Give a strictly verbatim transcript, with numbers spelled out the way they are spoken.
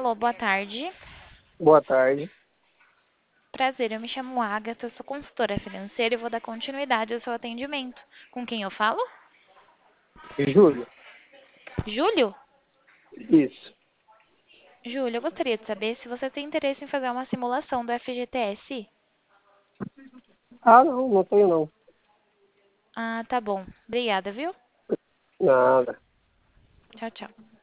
Alô, boa tarde. Boa tarde. Prazer, eu me chamo Agatha, sou consultora financeira e vou dar continuidade ao seu atendimento. Com quem eu falo? Júlio? Júlio? Isso. Júlio, eu gostaria de saber se você tem interesse em fazer uma simulação do F G T S. Ah, não, não tenho não. Ah, tá bom. Obrigada, viu? Nada. Tchau, tchau.